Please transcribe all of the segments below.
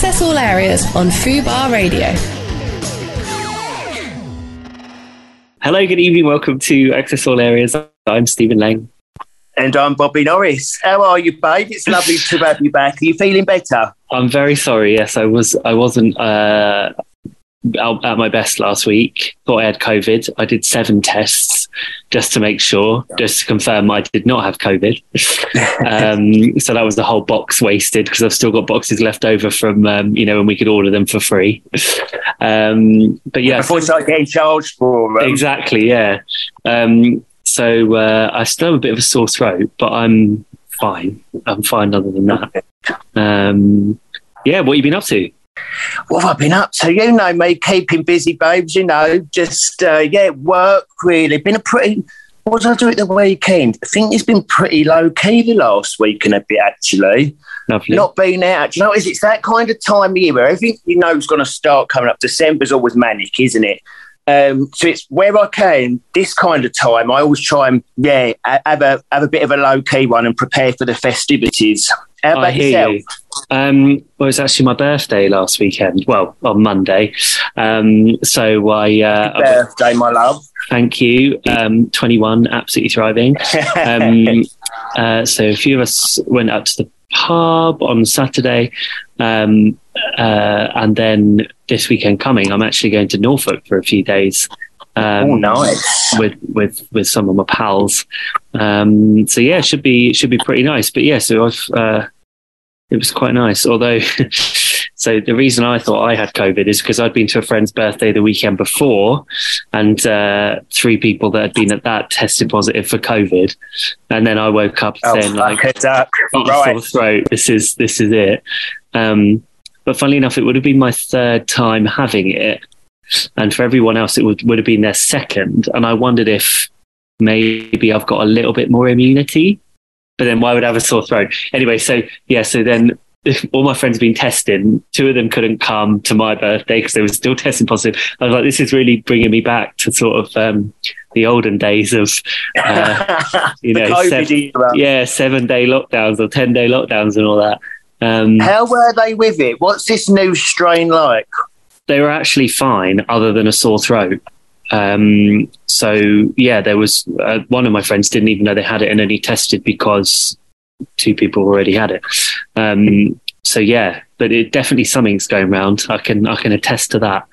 Access all areas on Fubar Radio. Hello, good evening. Welcome to Access All Areas. I'm Stephen Lang. And I'm Bobby Norris. How are you, babe? It's lovely to have you back. Are you feeling better? I'm very sorry. Yes, I wasn't out at my best last week. Thought I had COVID. I did 7 tests just to make sure, just to confirm I did not have COVID. So that was the whole box wasted because I've still got boxes left over from, when we could order them for free. But yeah. Before you start getting charged for them. Exactly, yeah. So I still have a bit of a sore throat, but I'm fine. I'm fine other than that. What have you been up to? What have I been up to? You know me, keeping busy, babes, just, work, really. Been what did I do at the weekend? I think it's been pretty low-key the last week and a bit, actually. Lovely. Not been out. It's that kind of time of year where everything is going to start coming up. December's always manic, isn't it? So it's where I can, this kind of time, I always try and, have a bit of a low-key one and prepare for the festivities. How about yourself? Well, it's actually my birthday last weekend. Well, on Monday. Happy birthday, my love. Thank you. 21, absolutely thriving. So a few of us went out to the pub on Saturday. And then this weekend coming, I'm actually going to Norfolk for a few days. Nice. With some of my pals. It should be pretty nice. But yeah, so it was quite nice. Although, so the reason I thought I had COVID is because I'd been to a friend's birthday the weekend before, and 3 people that had been at that tested positive for COVID, and then I woke up saying sore throat. This is it. But funnily enough, it would have been my 3rd time having it. And for everyone else, it would have been their 2nd. And I wondered if maybe I've got a little bit more immunity, but then why would I have a sore throat? Anyway, so then all my friends have been testing. 2 of them couldn't come to my birthday because they were still testing positive. I was like, this is really bringing me back to sort of the olden days of, 7-day lockdowns or 10-day lockdowns and all that. How were they with it? What's this new strain like? They were actually fine, other than a sore throat. There was one of my friends didn't even know they had it, and only tested because 2 people already had it. But it definitely something's going around. I can attest to that.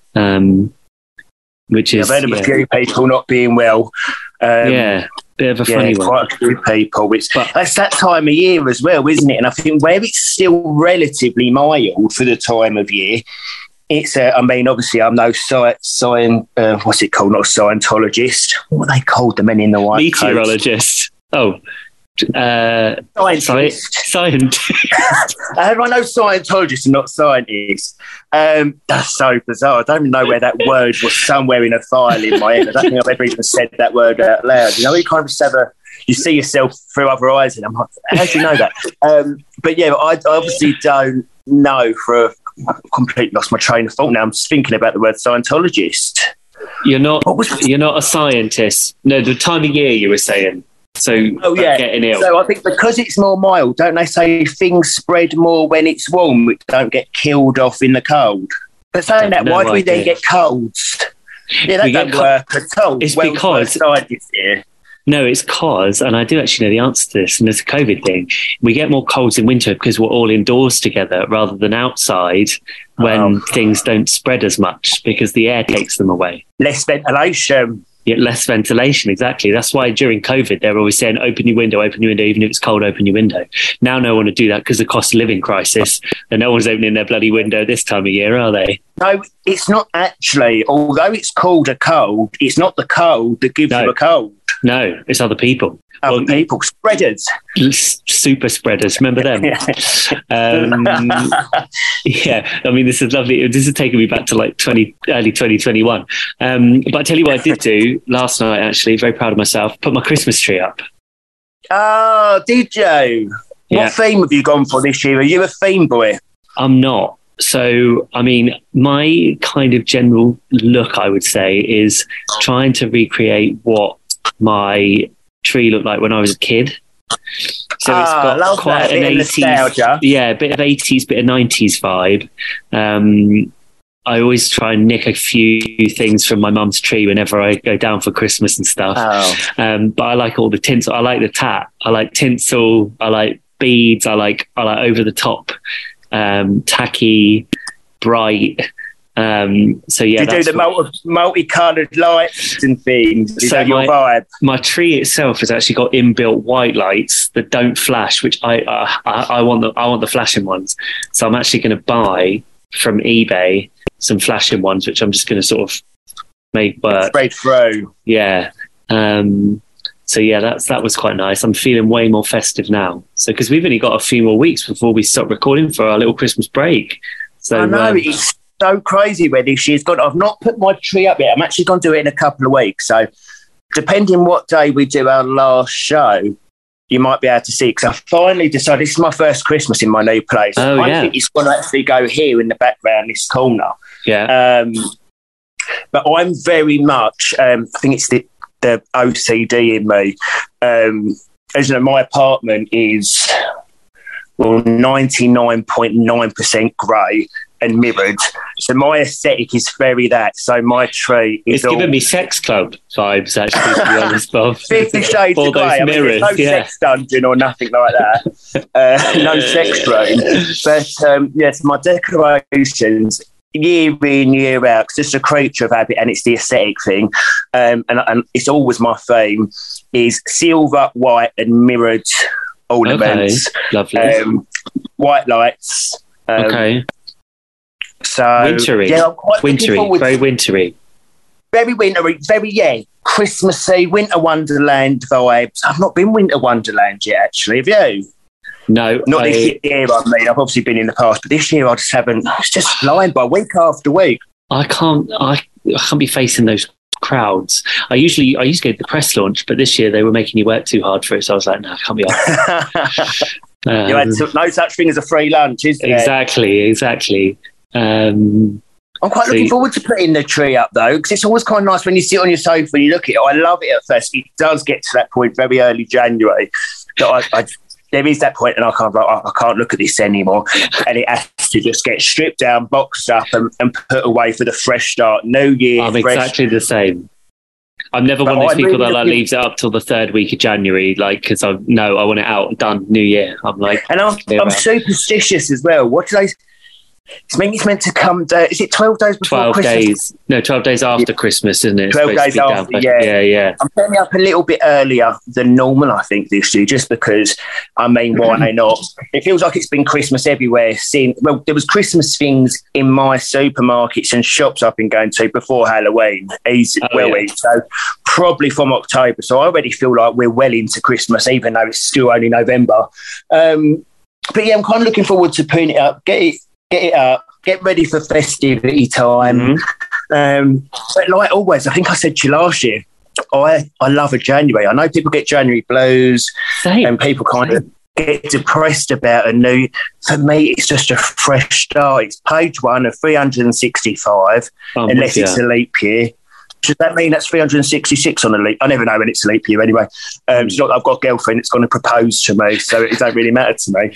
Which is I've heard of a few people not being well. Bit of a funny one. Quite a few people. That's that time of year as well, isn't it? And I think where it's still relatively mild for the time of year. It's, obviously, I'm no what's it called? Not a Scientologist. What are they called? The men in the white meteorologist. Coats? Scientist. I know Scientologists and not scientists. That's so bizarre. I don't even know where that word was. Somewhere in a file in my head. I don't think I've ever even said that word out loud. You kind of just you see yourself through other eyes, and I'm like, how do you know that? I obviously don't know I've completely lost my train of thought now. I'm just thinking about the word Scientologist. You're not a scientist. No, the time of year you were saying. So getting ill. So I think because it's more mild, don't they say things spread more when it's warm, which don't get killed off in the cold? But saying that, why do we then get colds? Yeah, that don't work at all. It's because No, it's cause, and I do actually know the answer to this, and it's a COVID thing. We get more colds in winter because we're all indoors together rather than outside when things don't spread as much because the air takes them away. Less ventilation. Yeah, less ventilation, exactly. That's why during COVID, they're always saying, open your window, even if it's cold, open your window. Now no one would do that because of the cost of living crisis, and no one's opening their bloody window this time of year, are they? No, it's not actually. Although it's called a cold, it's not the cold that gives you a cold. No, it's other people. Other people, spreaders. Super spreaders, remember them? This is lovely. This is taking me back to like early 2021. But I tell you what I did do last night, actually, very proud of myself, put my Christmas tree up. Oh, did you? Yeah. What theme have you gone for this year? Are you a theme boy? I'm not. So, my kind of general look, I would say, is trying to recreate what my tree looked like when I was a kid. So it's got love quite that. an Bit of 80s, nostalgia. yeah, a bit of 80s, bit of 90s vibe. I always try and nick a few things from my mum's tree whenever I go down for Christmas and stuff. But I like all the tinsel. I like the tat. I like tinsel. I like beads. I like over the top, tacky, bright. So yeah, do you do the multicolored lights and things? Is that your vibe? My tree itself has actually got inbuilt white lights that don't flash, which I want the flashing ones. So I'm actually going to buy from eBay some flashing ones, which I'm just going to sort of make work. Straight through. Yeah. So yeah, that was quite nice. I'm feeling way more festive now. So because we've only got a few more weeks before we stop recording for our little Christmas break. So I know it's so crazy where this year's gone. I've not put my tree up yet. I'm actually going to do it in a couple of weeks. So depending what day we do our last show, you might be able to see, because I finally decided this is my first Christmas in my new place. I think it's going to actually go here in the background, this corner. Yeah. But I'm very much, I think it's the OCD in me. As you know, my apartment is 99.9% grey and mirrored. So my aesthetic is very that. So my tree is giving me sex club vibes, actually, to be honest, Bob. 50 Shades of Grey. I mean, there's no sex dungeon or nothing like that. No sex room. But yes, my decorations, year in, year out, it's just a creature of habit, and it's the aesthetic thing. And it's always my theme is silver, white and mirrored ornaments. Okay, lovely. White lights. Okay. So wintry, yeah, I'm quite wintry, very wintry. Very wintry, very, Christmassy, Winter Wonderland vibes. I've not been Winter Wonderland yet, actually. Have you? No. Not this year, I mean. I've obviously been in the past, but this year I just haven't. It's just flying by week after week. I can't be facing those crowds. I used to go to the press launch, but this year they were making you work too hard for it, so I was like, no, I can't be on. You had no such thing as a free lunch, is there? Exactly. I'm quite looking forward to putting the tree up, though, because it's always kind of nice when you sit on your sofa and you look at it. I love it at first. It does get to that point very early January that there is that point and I can't look at this anymore, and it has to just get stripped down, boxed up and put away for the fresh start. New Year. I'm exactly the same. I'm never one of those people that leaves it up till the third week of January, because I want it out, done, New Year. I'm like, and I'm superstitious as well. What do they? It's meant to come. Is it 12 days before 12 Christmas? days. No, 12 days after Christmas, isn't it? 12 days after, yeah. I'm turning up a little bit earlier than normal, I think, this year, just because, why not? It feels like it's been Christmas everywhere since. Well, there was Christmas things in my supermarkets and shops I've been going to before Halloween. So probably from October. So I already feel like we're well into Christmas, even though it's still only November. But yeah, I'm kind of looking forward to putting it up, get it up, get ready for festivity time. But like always, I think I said to you last year, I love a January. I know people get January blues and people kind of get depressed about a new. For me, it's just a fresh start. It's page 1 of 365, unless it's a leap year. Does that mean that's 366 on a leap? I never know when it's a leap year anyway. It's not that I've got a girlfriend that's going to propose to me, so it don't really matter to me.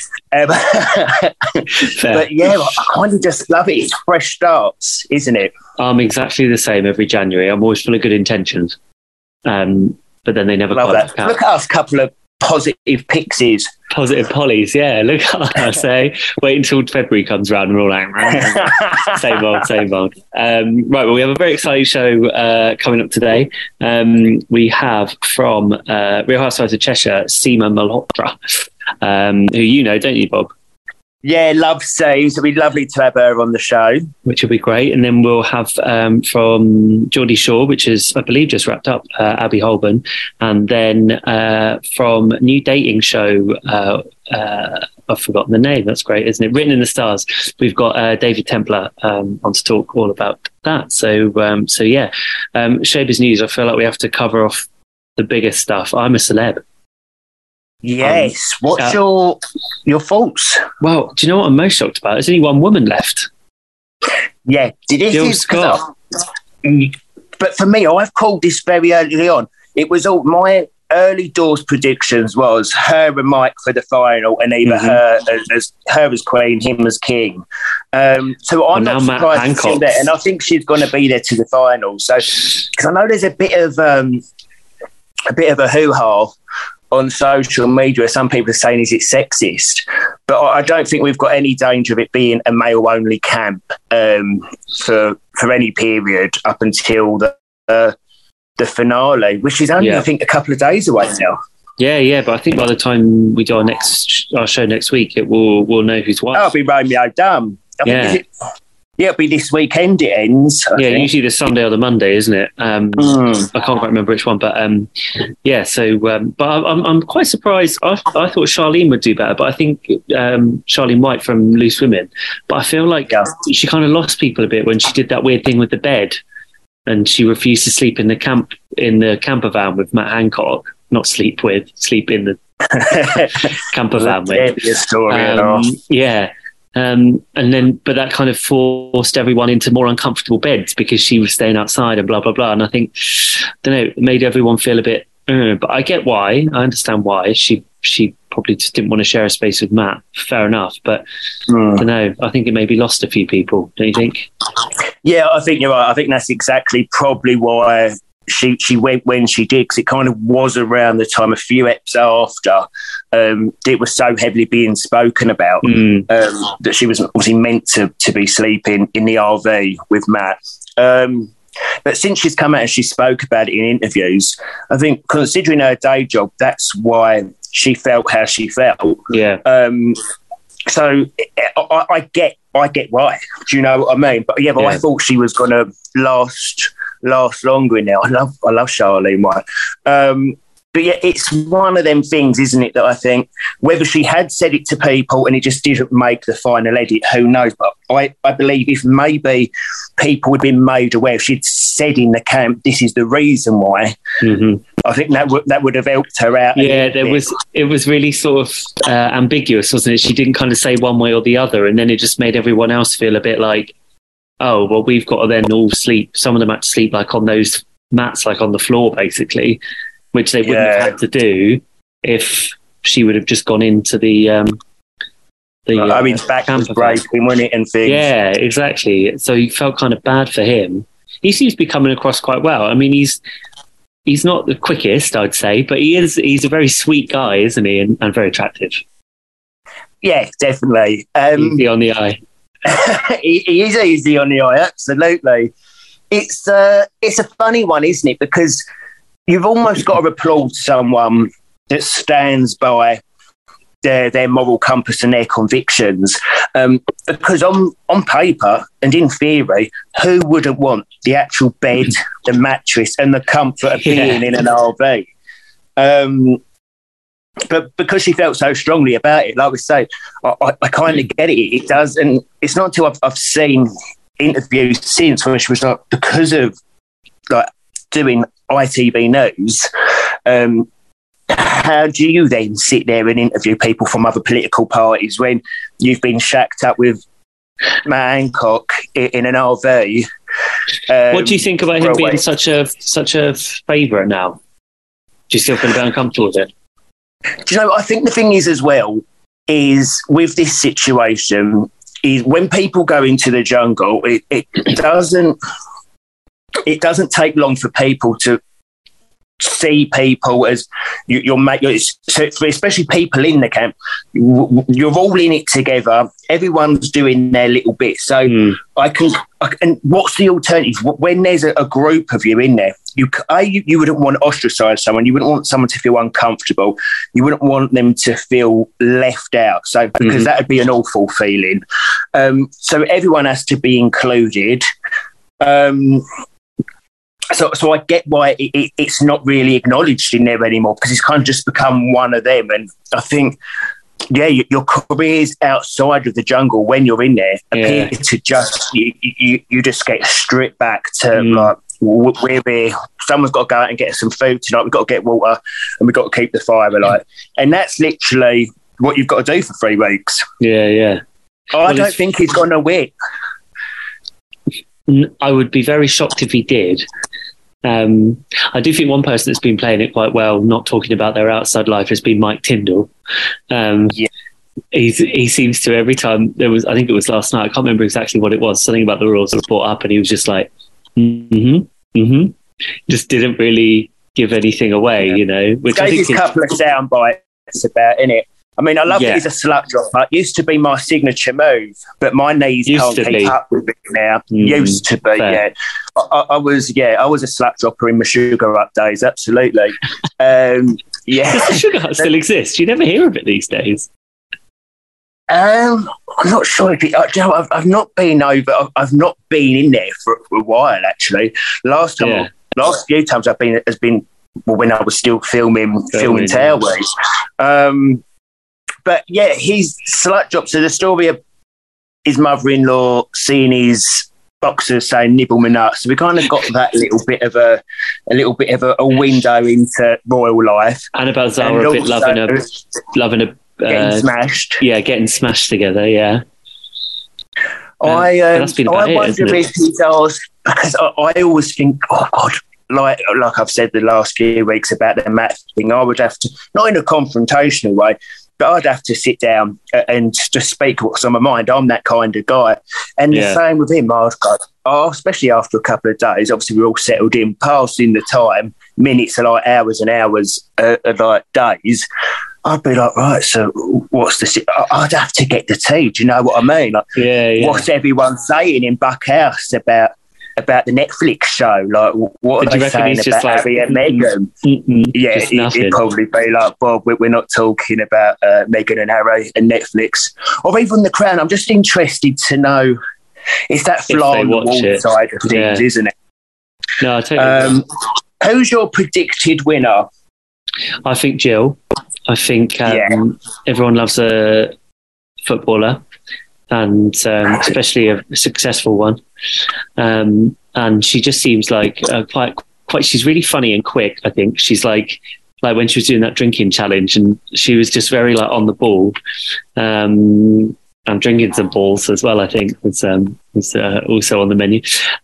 But yeah, I kind of just love it. It's fresh starts, isn't it? I'm exactly the same every January. I'm always full of good intentions. But then they never quite work out. Look at us, couple of positive pixies. Positive pollies, yeah. Look at us, wait until February comes around and we're all like, same old. Right, well, we have a very exciting show coming up today. We have from Real Housewives of Cheshire, Seema Malhotra, who you know, don't you, Bob? Yeah, love Steve. It'll be lovely to have her on the show. Which will be great. And then we'll have from Geordie Shore, which is, I believe, just wrapped up, Abby Holborn. And then from new dating show, I've forgotten the name. That's great, isn't it? Written in the Stars. We've got David Templar on to talk all about that. So yeah, Showbiz News, I feel like we have to cover off the biggest stuff. I'm a celeb. Yes. What's your thoughts? Well, do you know what I'm most shocked about? There's only one woman left. Yeah. Jill Scott. But for me, I've called this very early on. It was all my early doors predictions was her and Mike for the final, and either her as queen, him as king. So I'm not surprised to see that, and I think she's going to be there to the final. So, because I know there's a bit of a hoo-ha on social media. Some people are saying, is it sexist? But I don't think we've got any danger of it being a male-only camp for any period up until the finale, which is only, I think, a couple of days away now. Yeah, but I think by the time we do our show next week, we'll know who's won. That'll be Romeo Dunn. It'll be this weekend it ends. I think. Usually the Sunday or the Monday, isn't it? I can't quite remember which one, but So, but I'm quite surprised. I thought Charlene would do better, but I think Charlene White from Loose Women. But I feel like she kind of lost people a bit when she did that weird thing with the bed, and she refused to sleep in the camper van with Matt Hancock. Not sleep in the camper van with. But that kind of forced everyone into more uncomfortable beds because she was staying outside and blah, blah, blah. And I think, it made everyone feel a bit, but I get why. I understand why. She probably just didn't want to share a space with Matt. Fair enough. But I think it maybe lost a few people. Don't you think? Yeah, I think you're right. I think that's exactly probably why she went when she did, because it kind of was around the time, a few episodes after it was so heavily being spoken about that she was obviously meant to be sleeping in the RV with Matt. But since she's come out and she spoke about it in interviews, I think considering her day job, that's why she felt how she felt. Yeah. So I get why. Do you know what I mean? But I thought she was going to last longer in there. I love Charlene White. But it's one of them things, isn't it, that I think whether she had said it to people and it just didn't make the final edit, who knows? But I believe if maybe people had been made aware, if she'd said in the camp, this is the reason why, I think that would have helped her out. Yeah, it was really sort of ambiguous, wasn't it? She didn't kind of say one way or the other, and then it just made everyone else feel a bit like, oh, well, we've got to then all sleep. Some of them had to sleep like on those mats, like on the floor, basically, which they wouldn't have had to do if she would have just gone into the back was breaking, wasn't it, and things. Yeah, exactly. So he felt kind of bad for him. He seems to be coming across quite well. I mean, he's not the quickest, I'd say, but he's a very sweet guy, isn't he? And very attractive. Yeah, definitely. Easy on the eye. He is easy on the eye, absolutely. It's a funny one, isn't it? Because you've almost got to applaud someone that stands by their moral compass and their convictions. Because on paper and in theory, who wouldn't want the actual bed, the mattress, and the comfort of being in an RV? But because she felt so strongly about it, like we say, I kind of get it. It does, and it's not until I've seen interviews since where she was like, because of like doing ITV News, how do you then sit there and interview people from other political parties when you've been shacked up with Matt Hancock in an RV? What do you think about him being such a favourite now? Do you still feel a bit uncomfortable with it? Do you know, I think the thing is as well, is with this situation, is when people go into the jungle, it doesn't take long for people to see people as your mate, especially people in the camp. You're all in it together. Everyone's doing their little bit. So and what's the alternative when there's a group of you in there? You wouldn't want to ostracize someone. You wouldn't want someone to feel uncomfortable. You wouldn't want them to feel left out. So because that would be an awful feeling. So everyone has to be included. So I get why it's not really acknowledged in there anymore, because it's kind of just become one of them. And I think, your careers outside of the jungle when you're in there appear to just you just get stripped back to like, we're here. Someone's got to go out and get some food tonight. We've got to get water, and we've got to keep the fire alight. And that's literally what you've got to do for 3 weeks. Yeah. I don't think he's going to win. I would be very shocked if he did. I do think one person that's been playing it quite well, not talking about their outside life, has been Mike Tyndall. He seems to, every time I think it was last night, I can't remember exactly what it was, something about the rules was brought up, and he was just like, just didn't really give anything away, which I think a couple of sound bites about, innit? I mean, I love that he's a slut dropper. It used to be my signature move, but my knees can't keep up with it now. Used to be, fair. I was a slut dropper in my Sugar Up days, absolutely. Does the Sugar Up still exist? You never hear of it these days. I'm not sure if I've not been over. I've not been in there for a while, actually. Last few times I've been has been when I was still filming Tailways. But yeah, he's slut dropped. So the story of his mother-in-law seeing his boxer saying "nibble me nuts." So we kind of got that little bit of a window into royal life. And about Zara a bit loving a getting smashed. Yeah, getting smashed together. Yeah. I wonder if he's asked, because I always think, oh God, like I've said the last few weeks about the Matt thing, I would have to, not in a confrontational way, but I'd have to sit down and just speak what's on my mind. I'm that kind of guy. And the same with him. I was like, especially after a couple of days, obviously we're all settled in, passing the time, minutes are like hours and hours are like days. I'd be like, right, so what's the... I'd have to get the tea, do you know what I mean? Like, what's everyone saying in Buckhouse about the Netflix show? Like, what are they saying about Harry and Meghan? It'd probably be like, Bob, we're not talking about Meghan and Harry and Netflix. Or even The Crown. I'm just interested to know, is that fly on the wall side of things, isn't it? No, I totally agree. Who's your predicted winner? I think Jill. I think everyone loves a footballer, and especially a successful one. And she just seems like quite. She's really funny and quick. I think she's like when she was doing that drinking challenge, and she was just very on the ball. And drinking some balls as well, I think, was also on the menu.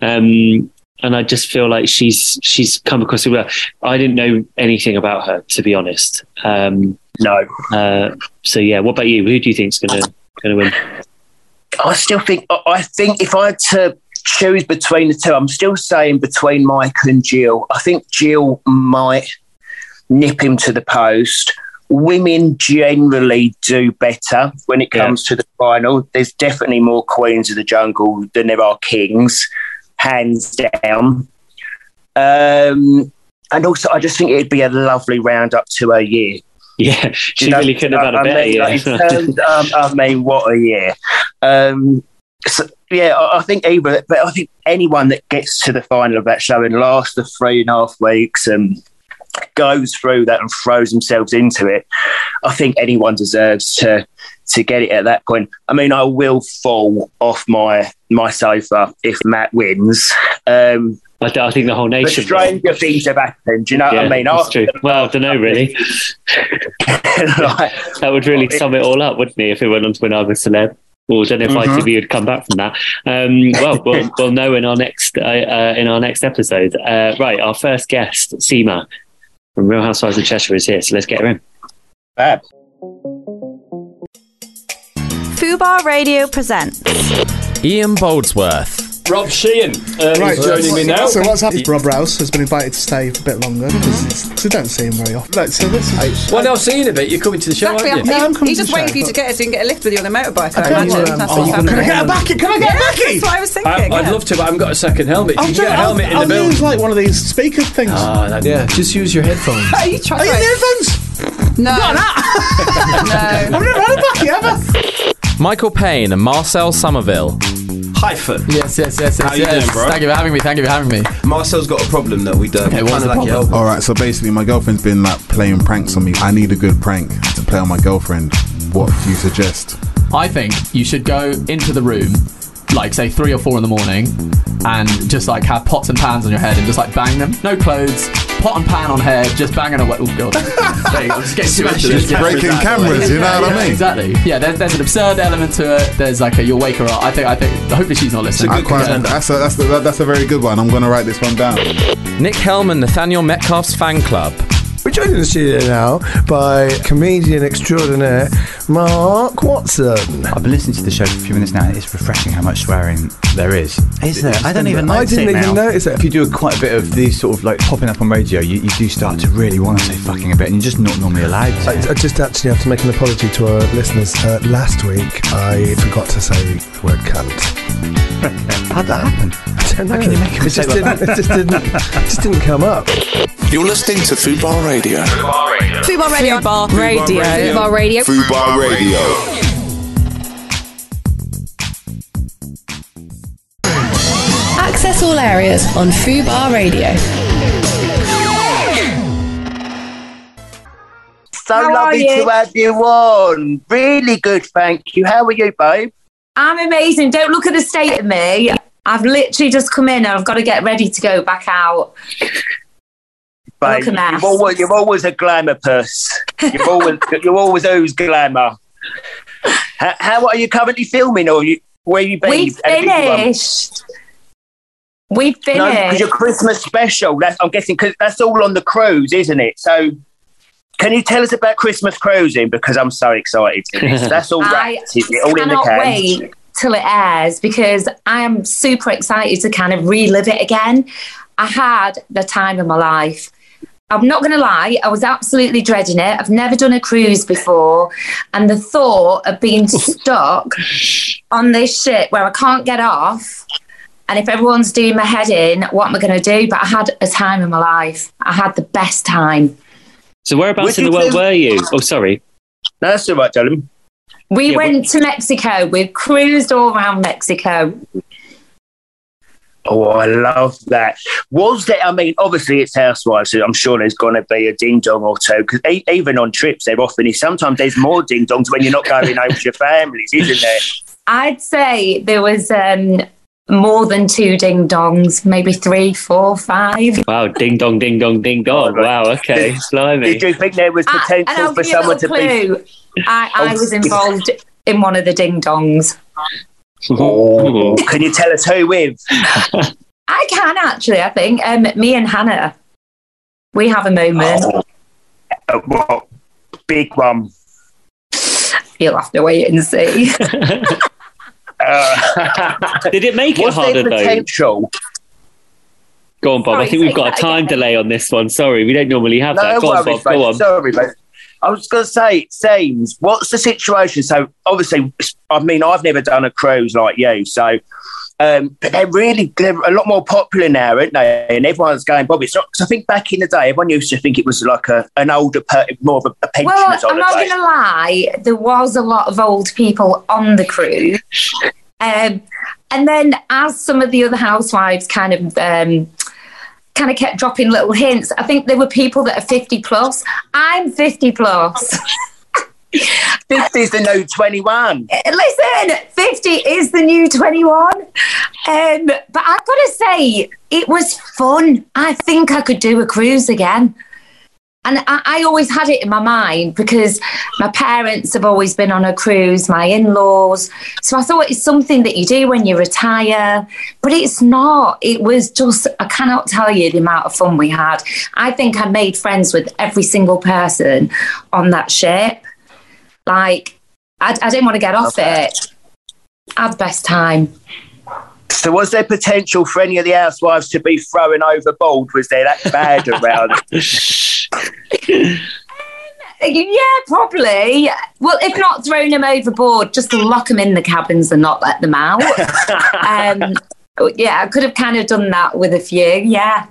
And I just feel like she's come across it well. I didn't know anything about her, to be honest. No. So yeah, what about you? Who do you think's going to win? I think if I had to choose between the two, I'm still saying between Mike and Jill. I think Jill might nip him to the post. Women generally do better when it comes to the final. There's definitely more queens of the jungle than there are kings, hands down. And also, I just think it'd be a lovely round up to her year. Yeah, she really couldn't have had a better year. I mean, what a year. So, I think anyone that gets to the final of that show and lasts the 3.5 weeks and goes through that and throws themselves into it, I think anyone deserves to get it at that point. I mean, I will fall off my sofa if Matt wins. I think the whole nation. The stranger things have happened. Do you know what I mean? That's true. Well, I don't know, really. That would really sum it all up, wouldn't it, if it went on to When I Was Celeb? Or I don't know if ITV would come back from that. We'll know in our next episode. Right, our first guest, Seema from Real Housewives of Cheshire, is here. So let's get her in. Fab. Fubar Radio presents Ian Boldsworth. Rob Sheehan is joining me now. So what's happened? Rob Rouse has been invited to stay for a bit longer because we don't see him very often. Well, now seeing a bit, you're coming to the show, aren't you? Yeah, I'm coming He's just waiting for you to get us and get a lift with you on a motorbike. Can I get a backy? That's what I was thinking. I'd love to, but I haven't got a second helmet. You can get a helmet in the building. I'll use like one of these speaker things. Yeah, just use your headphones. Are you trying? Are you headphones? No. Not that. No. I've never had a backy ever. Michael Payne and Marcel Somerville. Hyphen. Yes. How you doing, bro? Thank you for having me. Marcel's got a problem though. We don't. Okay, what's the problem? Alright, so basically my girlfriend's been playing pranks on me. I need a good prank to play on my girlfriend. What do you suggest? I think you should go into the room, say 3 or 4 in the morning, and just have pots and pans on your head and just bang them. No clothes, pot and pan on hair, just banging away. Oh god, there you go. I'm just getting too much of this. Just breaking cameras, you know what I mean? Exactly. Yeah, there's an absurd element to it. There's like you'll wake her up. I think. Hopefully she's not listening. That's a very good one. I'm going to write this one down. Nick Hellman, Nathaniel Metcalf's fan club. We're joined in the studio now by comedian extraordinaire Mark Watson. I've been listening to the show for a few minutes now, and it's refreshing how much swearing there is. Is there? I don't even notice it. I didn't even notice it. If you do quite a bit of these sort of like popping up on radio, you do start to really want to say fucking a bit, and you're just not normally allowed to. I just actually have to make an apology to our listeners. Last week, I forgot to say the word cunt. How'd that happen? I don't know. How can you make a mistake like that? It just didn't come up. You're listening to Fubar Radio. Fubar Radio. Fubar Radio. Fubar Radio. Fubar Radio. Access all areas on Fubar Radio. So lovely to have you on. Really good, thank you. How are you, babe? I'm amazing. Don't look at the state of me. I've literally just come in and I've got to get ready to go back out. Babe, you're always a glamour puss. You always ooze glamour. How are you currently filming, or where you been? We've finished. No, because your Christmas special. I'm guessing because that's all on the cruise, isn't it? So, can you tell us about Christmas cruising? Because I'm so excited for this. That's all wrapped, is it? All in the can. I cannot wait till it airs because I am super excited to kind of relive it again. I had the time of my life. I'm not going to lie, I was absolutely dreading it. I've never done a cruise before. And the thought of being stuck on this ship where I can't get off, and if everyone's doing my head in, what am I going to do? But I had a time of my life. I had the best time. So whereabouts in the world were you? Oh, sorry. No, that's all right, darling. We went to Mexico. We've cruised all around Mexico. Oh, I love that. Was there, I mean, obviously it's Housewives, so I'm sure there's going to be a ding-dong or two, because even on trips, there often is. Sometimes there's more ding-dongs when you're not going home with your families, isn't there? I'd say there was more than 2 ding-dongs, maybe 3, 4, 5. Wow, ding-dong, ding-dong, ding-dong. Wow, okay, blimey. Did you think there was potential for someone to be... I was involved in one of the ding-dongs. Oh, can you tell us who with? I can actually, I think. Me and Hannah. We have a moment. What? Big one. You'll have to wait and see. Did it make it harder, potential? though? Go on, Bob. I think we've got a time delay on this one. Sorry, we don't normally have that. Go on, Bob. Go on. Sorry, mate. I was going to say, it seems, what's the situation? So, obviously, I mean, I've never done a cruise like you, so, but they're a lot more popular now, aren't they? And everyone's going, Bob, it's not, because I think back in the day, everyone used to think it was like an older, more of a pensioner's holiday. I'm not going to lie, there was a lot of old people on the cruise. And then as some of the other housewives kind of kept dropping little hints. I think there were people that are 50 plus. I'm 50 plus. 50 is the new 21. Listen, 50 is the new 21. But I've got to say, it was fun. I think I could do a cruise again. And I always had it in my mind because my parents have always been on a cruise, my in-laws. So I thought it's something that you do when you retire, but it's not. It was just, I cannot tell you the amount of fun we had. I think I made friends with every single person on that ship. Like, I didn't want to get off it. I had the best time. So was there potential for any of the housewives to be thrown overboard? Was there that bad around? Yeah, probably. Well, if not thrown them overboard, just lock them in the cabins and not let them out. Yeah, I could have kind of done that with a few, yeah.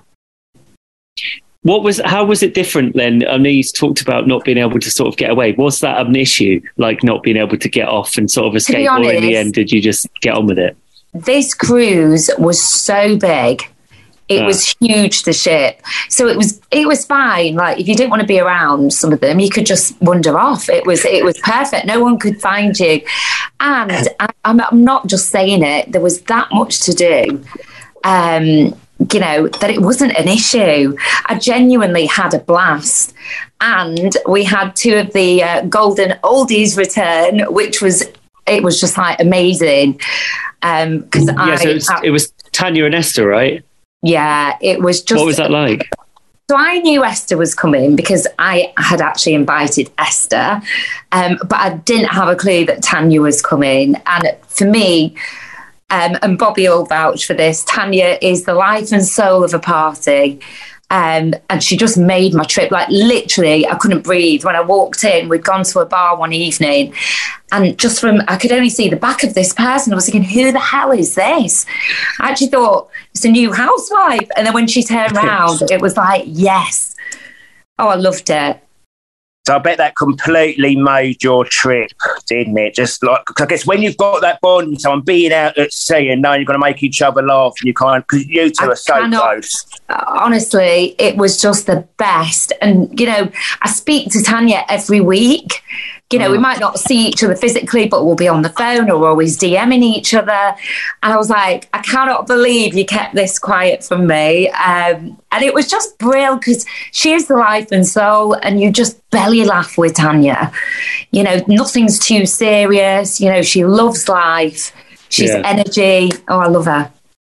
How was it different then? I know you talked about not being able to sort of get away. Was that an issue, like not being able to get off and sort of escape, or in the end, did you just get on with it? This cruise was so big. It was huge, the ship. So it was fine. Like, if you didn't want to be around some of them, you could just wander off. It was perfect. No one could find you. And I'm not just saying it. There was that much to do. you know, that it wasn't an issue. I genuinely had a blast. And we had 2 of the golden oldies return, which was just like amazing. Because it was Tanya and Esther, right? Yeah, it was just. What was that like? So I knew Esther was coming because I had actually invited Esther, but I didn't have a clue that Tanya was coming. And for me, and Bobby will vouch for this, Tanya is the life and soul of a party. And she just made my trip, like literally, I couldn't breathe. When I walked in, we'd gone to a bar one evening, and I could only see the back of this person. I was thinking, who the hell is this? I actually thought it's a new housewife. And then when she turned around, it was like, yes. Oh, I loved it. So I bet that completely made your trip, didn't it? Just like, cause I guess when you've got that bond with someone, being out at sea and knowing you're going to make each other laugh, and you can't, because you two are so close. Honestly, it was just the best. And, you know, I speak to Tanya every week. You know, we might not see each other physically, but we'll be on the phone or we're always DMing each other. And I was like, I cannot believe you kept this quiet from me. And it was just brilliant because she is the life and soul, and you just belly laugh with Tanya. You know, nothing's too serious. You know, she loves life. She's energy. Oh, I love her.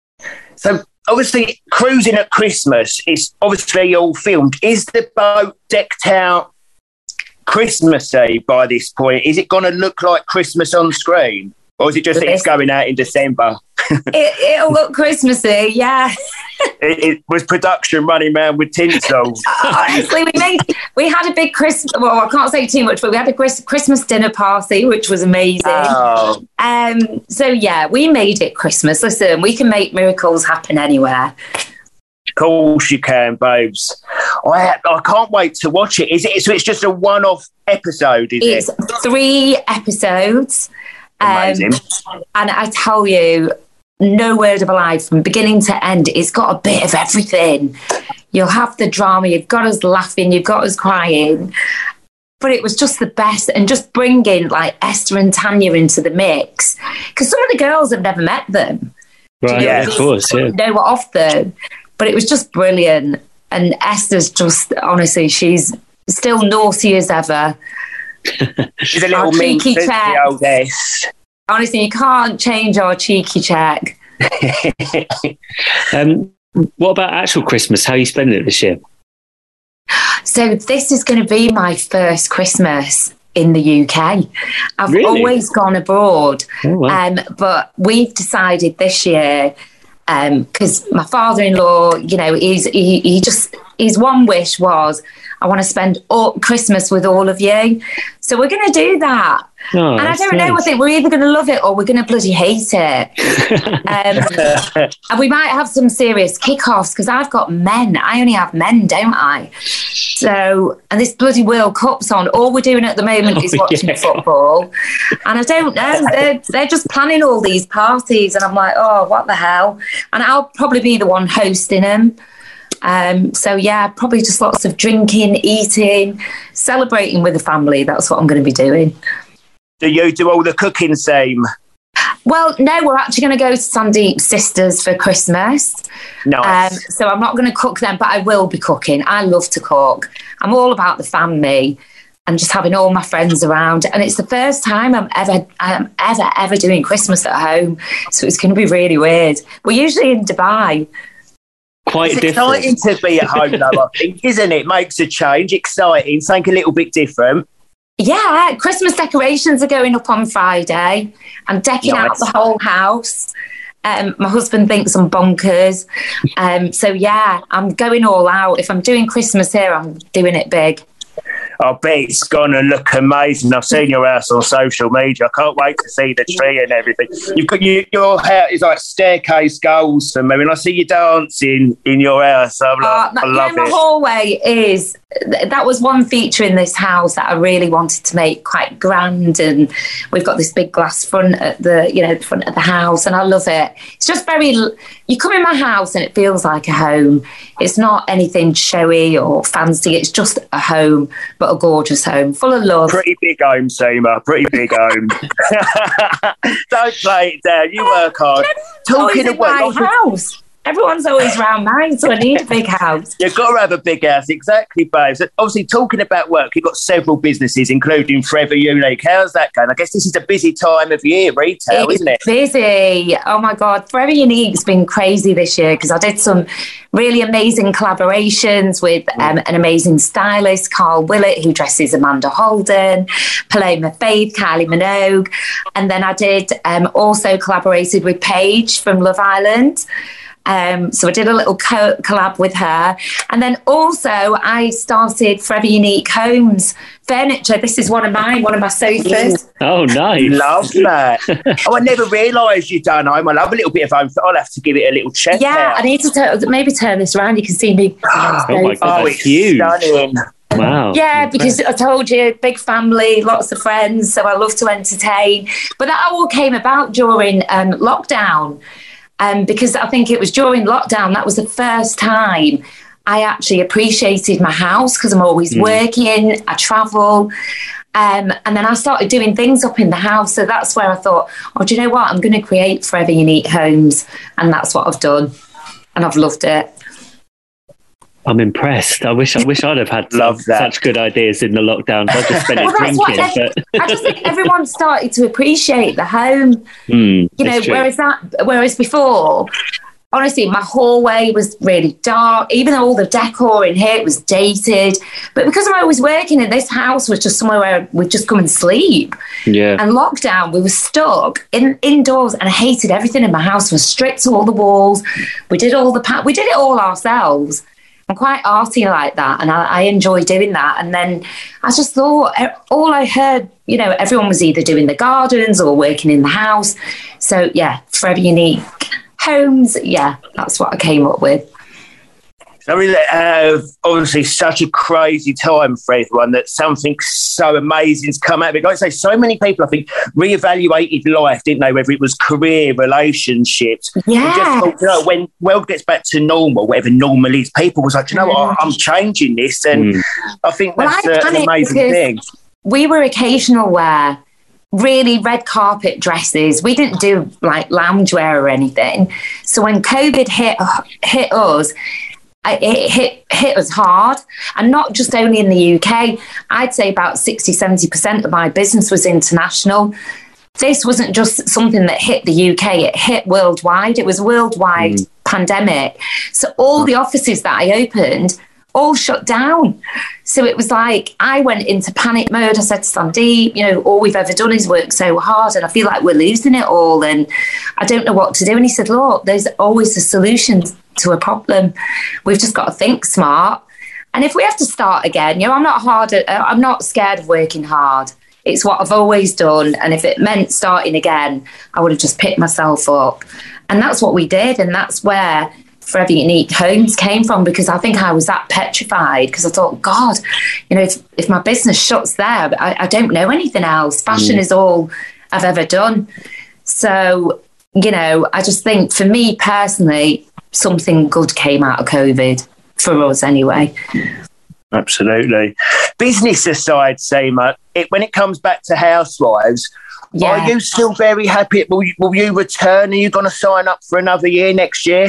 So obviously, cruising at Christmas is obviously all filmed. Is the boat decked out Christmassy by this point? Is it going to look like Christmas on screen, or is it just that it's going out in December? It'll look Christmassy, yeah. It was production running around with tinsel. Honestly, we had a big Christmas. Well, I can't say too much, but we had a Christmas dinner party, which was amazing. Oh. So yeah, we made it Christmas. Listen, we can make miracles happen anywhere. Of course you can, babes. I can't wait to watch it. Is it? So it's just a one-off episode, is it? It's 3 episodes. Amazing. And I tell you, no word of a lie, from beginning to end, it's got a bit of everything. You'll have the drama, you've got us laughing, you've got us crying. But it was just the best. And just bringing like Esther and Tanya into the mix, because some of the girls have never met them. Right, yeah, of course, yeah. Know of them. But it was just brilliant. And Esther's just, honestly, she's still naughty as ever. She's a little cheeky check. Honestly, you can't change our cheeky check. What about actual Christmas? How are you spending it this year? So this is going to be my first Christmas in the UK. I've always gone abroad. Oh, wow. But we've decided this year, because my father-in-law, you know, his one wish was, I want to spend Christmas with all of you. So we're going to do that. Oh, and I don't know, I think we're either going to love it or we're going to bloody hate it. And we might have some serious kickoffs because I've got men. I only have men, don't I? So, and this bloody World Cup's on. All we're doing at the moment is watching football. And I don't know, they're just planning all these parties. And I'm like, oh, what the hell? And I'll probably be the one hosting them. So yeah, probably just lots of drinking, eating, celebrating with the family. That's what I'm going to be doing. Do you do all the cooking same? Well, no, we're actually going to go to Sandeep's sisters for Christmas. Nice. So I'm not going to cook them, but I will be cooking. I love to cook. I'm all about the family and just having all my friends around. And it's the first time I'm ever doing Christmas at home. So it's going to be really weird. We're usually in Dubai. Quite it's different. Exciting to be at home, though, I think, isn't it? Makes a change. Exciting. Something a little bit different. Yeah, Christmas decorations are going up on Friday. I'm decking out the whole house. My husband thinks I'm bonkers. So, yeah, I'm going all out. If I'm doing Christmas here, I'm doing it big. I bet it's going to look amazing. I've seen your house on social media. I can't wait to see the tree and everything. You've got your house is like staircase goals for me. When I see you dancing in your house, I love it. My hallway is, that was one feature in this house that I really wanted to make quite grand. And we've got this big glass front at the front of the house, and I love it. It's just you come in my house and it feels like a home. It's not anything showy or fancy. It's just a home, but a gorgeous home, full of love. Pretty big home, Seema. Pretty big home. Don't play it down. You work hard. Talking about my house. Everyone's always round mine, so I need a big house. You've got to have a big house, exactly, babe. So obviously, talking about work, you've got several businesses, including Forever Unique. How's that going? I guess this is a busy time of year, retail, isn't it? Busy. Oh my God, Forever Unique's been crazy this year because I did some really amazing collaborations with an amazing stylist, Carl Willett, who dresses Amanda Holden, Paloma Faith, Kylie Minogue, and then I did also collaborated with Paige from Love Island. So I did a little collab with her. And then also I started Forever Unique Homes Furniture. This is one of my sofas. Oh, nice. Love that. I never realised you'd done home. I love a little bit of home. I'll have to give it a little check out. I need to maybe turn this around. You can see me. Oh my God, that's huge. Stunning. Wow. Yeah, because I told you, big family, lots of friends, so I love to entertain. But that all came about during lockdown. Because I think it was during lockdown, that was the first time I actually appreciated my house because I'm always working, I travel. And then I started doing things up in the house. So that's where I thought, do you know what? I'm going to create Forever Unique Homes. And that's what I've done. And I've loved it. I'm impressed. I wish I'd have had such good ideas in the lockdown. I just spent it drinking. I just think everyone started to appreciate the home. Whereas before, honestly, my hallway was really dark. Even though all the decor in here was dated, but because I was working in this house, was just somewhere where we'd just come and sleep. Yeah. And lockdown, we were stuck indoors, and I hated everything in my house. I was stripped to all the walls. We did we did it all ourselves. I'm quite arty like that, and I enjoy doing that. And then I just thought, all I heard, everyone was either doing the gardens or working in the house. So, yeah, Forever Unique Homes, yeah, that's what I came up with. I mean, obviously, such a crazy time for everyone that something so amazing's come out of it. Like I say, so many people, I think, reevaluated life, didn't they? Whether it was career, relationships. Yeah. Just thought, when world gets back to normal, whatever normal is, people was like, what? I'm changing this. And I think that's an amazing thing. We were occasional wear. Really red carpet dresses. We didn't do like loungewear or anything. So when COVID hit us, it hit us hard, and not just only in the UK. I'd say about 60-70% of my business was international. This wasn't just something that hit the UK, it hit worldwide. It was a worldwide pandemic. So all the offices that I opened all shut down. So it was like I went into panic mode. I said to Sandeep, all we've ever done is work so hard, and I feel like we're losing it all, and I don't know what to do. And he said, look, there's always a solution to a problem. We've just got to think smart. And if we have to start again, I'm not scared of working hard. It's what I've always done. And if it meant starting again, I would have just picked myself up. And that's what we did. And that's where Forever Unique Homes came from, because I think I was that petrified, because I thought, God, if my business shuts there, I don't know anything else. Fashion is all I've ever done. So, I just think for me personally, something good came out of COVID, for us anyway. Absolutely. Business aside, Seema, when it comes back to Housewives, are you still very happy? Will you return? Are you going to sign up for another year next year?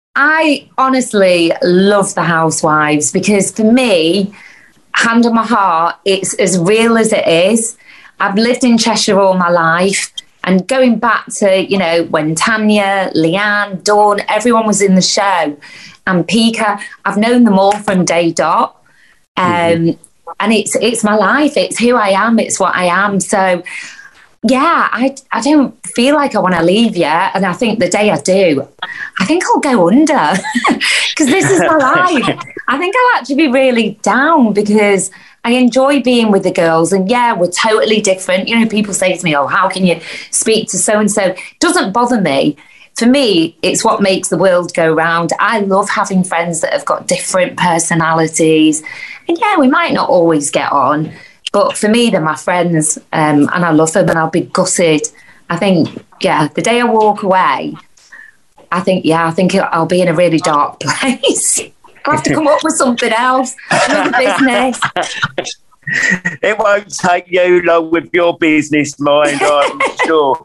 I honestly love the Housewives, because for me, hand on my heart, it's as real as it is. I've lived in Cheshire all my life. And going back to, when Tanya, Leanne, Dawn, everyone was in the show, and Pika, I've known them all from day dot. And it's my life. It's who I am. It's what I am. So, yeah, I don't feel like I want to leave yet. And I think the day I do, I think I'll go under, because this is my life. I think I'll actually be really down, because I enjoy being with the girls, and we're totally different. People say to me, how can you speak to so-and-so? It doesn't bother me. For me, it's what makes the world go round. I love having friends that have got different personalities. And we might not always get on, but for me, they're my friends, and I love them, and I'll be gutted. I think, the day I walk away, I think I'll be in a really dark place. I'll have to come up with something else, another business. It won't take you long with your business mind, I'm sure.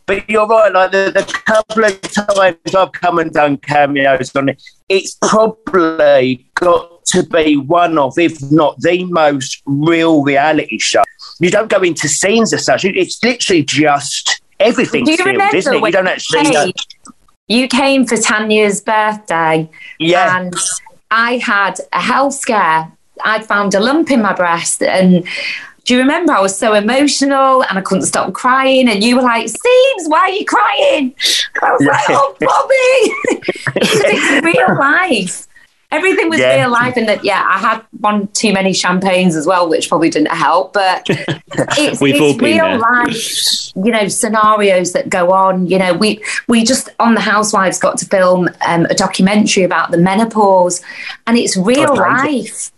But you're right, like the couple of times I've come and done cameos on it, it's probably got to be one of, if not the most real reality show. You don't go into scenes as such. It's literally just everything's filmed, isn't it? You don't actually... You came for Tanya's birthday, and I had a health scare. I'd found a lump in my breast, and do you remember I was so emotional and I couldn't stop crying, and you were like, Seems, why are you crying? I was like, oh, Bobby. It's real life. Everything was real life, and that I had one too many champagnes as well, which probably didn't help. But it's real life, scenarios that go on. We just on the Housewives got to film a documentary about the menopause, and it's real life.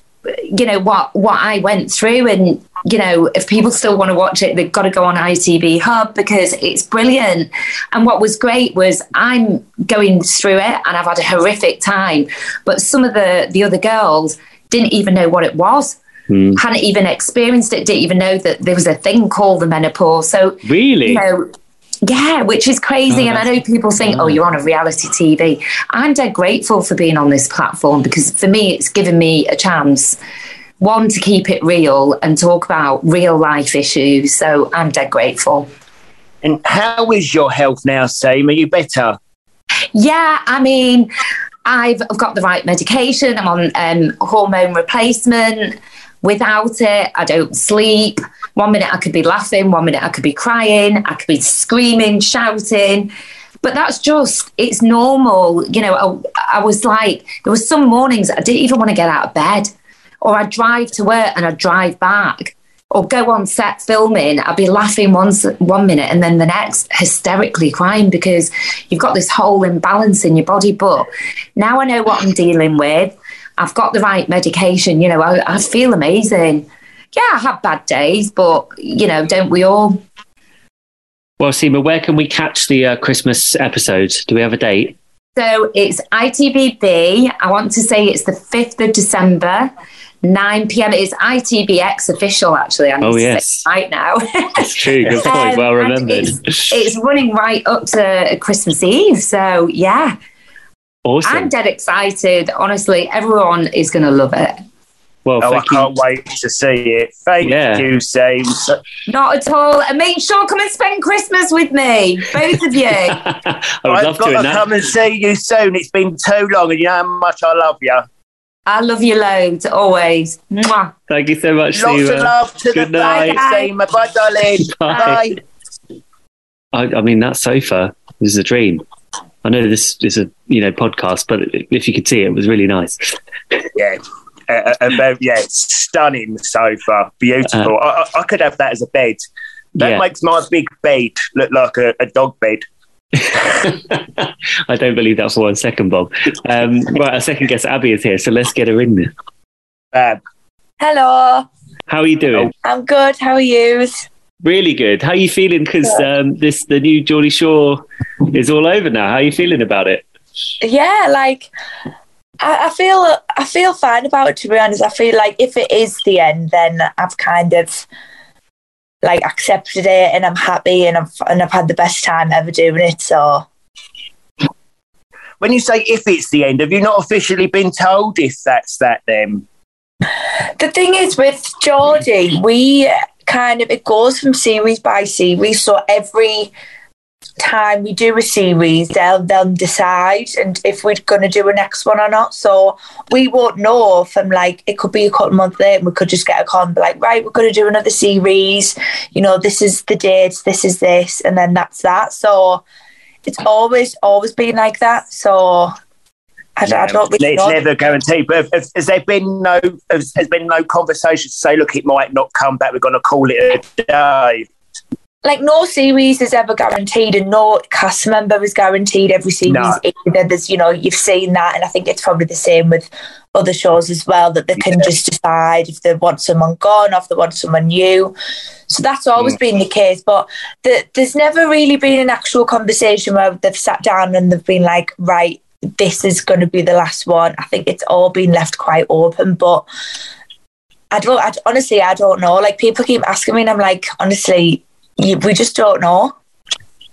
What I went through, and if people still want to watch it, they've got to go on ITV Hub because it's brilliant. And what was great was I'm going through it and I've had a horrific time, but some of the other girls didn't even know what it was, hadn't even experienced it, didn't even know that there was a thing called the menopause. So really, yeah, which is crazy. And I know people think, oh, you're on a reality TV. I'm dead grateful for being on this platform because for me, it's given me a chance, one, to keep it real and talk about real life issues. So I'm dead grateful. And how is your health now, Sam? Are you better? Yeah, I mean, I've got the right medication. I'm on hormone replacement. Without it, I don't sleep. 1 minute I could be laughing, 1 minute I could be crying, I could be screaming, shouting. But that's it's normal. I was like, there was some mornings I didn't even want to get out of bed. Or I'd drive to work and I'd drive back. Or go on set filming, I'd be laughing 1 minute and then the next hysterically crying because you've got this whole imbalance in your body. But now I know what I'm dealing with. I've got the right medication, I feel amazing. Yeah, I have bad days, but, don't we all? Well, Seema, where can we catch the Christmas episode? Do we have a date? So it's ITVB. I want to say it's the 5th of December, 9 p.m. It's ITVX official, actually. I need to say it right now. That's true. Good point. Well remembered. It's running right up to Christmas Eve. So, yeah. Awesome. I'm dead excited. Honestly, everyone is going to love it. Well, I can't wait to see it. Thank you, Sam. Not at all. And make sure come and spend Christmas with me, both of you. I've got to come and see you soon. It's been too long, and you know how much I love you. I love you loads, always. Mwah. Thank you so much, Lots Seema. of love to Good the night. Seema. Bye, darling. Bye. I mean, that sofa is a dream. I know this is a podcast, but if you could see it, it was really nice. Yeah. Stunning sofa, beautiful. I could have that as a bed. That makes my big bed look like a dog bed. I don't believe that for 1 second, Bob. Right, our second guest, Abby, is here, so let's get her in there. Ab. Hello. How are you doing? I'm good. How are you? Really good. How are you feeling? Because the new Geordie Shore is all over now. How are you feeling about it? Yeah, like I feel fine about it, to be honest. I feel like if it is the end, then I've kind of like accepted it and I'm happy and I've had the best time ever doing it. So when you say if it's the end, have you not officially been told if that's that then? The thing is with Geordie, we kind of, it goes from series by series. So every time we do a series, they'll decide and if we're going to do a next one or not. So we won't know from like, it could be a couple of months later and we could just get a call and be like, right, we're going to do another series. This is the date, this is this, and then that's that. So it's always been like that. So I don't really know. It's never guaranteed. But has there been no conversation to say, look, it might not come back, we're going to call it a day? Like, no series is ever guaranteed and no cast member is guaranteed every series. No. Either there's, you've seen that, and I think it's probably the same with other shows as well, that they can just decide if they want someone gone or if they want someone new. So that's always been the case. But there's never really been an actual conversation where they've sat down and they've been like, right, this is going to be the last one. I think it's all been left quite open, but I don't know. Like, people keep asking me and I'm like, honestly, we just don't know.